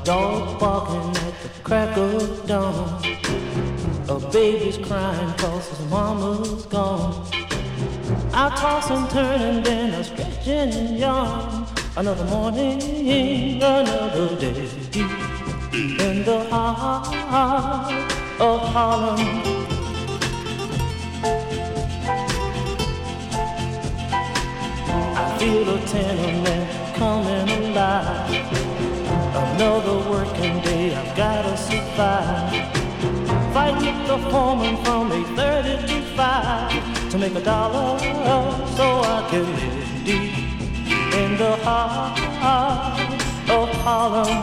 dog barking at the crack of dawn. A baby's crying 'cause his mama's gone. I toss and turn and then I stretch and yawn. Another morning, another day. In the heart of Harlem, I feel a tenement coming alive. Another working day, I've gotta survive. Fight with the foreman from 8:30 to 5 to make $1 so I can live deep in the heart of Harlem.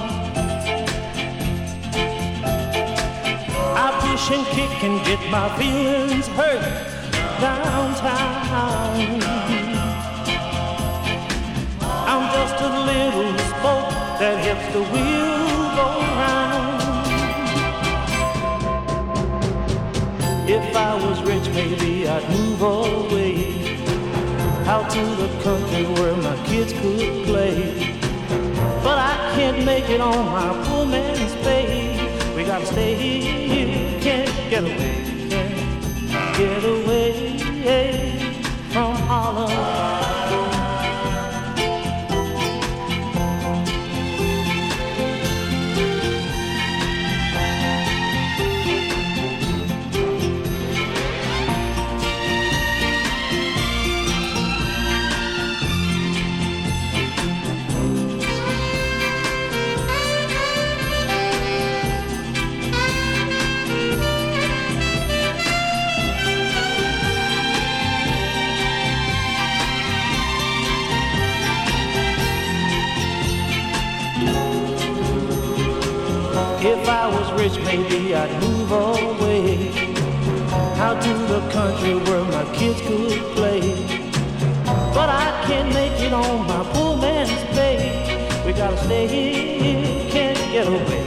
I push and kick and get my feelings hurt downtown. I'm just a little spoke that helps the wheel go round. If I was rich, maybe I'd move away out to the country where my kids could play. But I can't make it on my poor man's pay. We gotta stay here, can't get away, can't get away from Harlem. If I was rich, maybe I'd move away out to the country where my kids could play. But I can't make it on my poor man's pay. We gotta stay here, can't get away.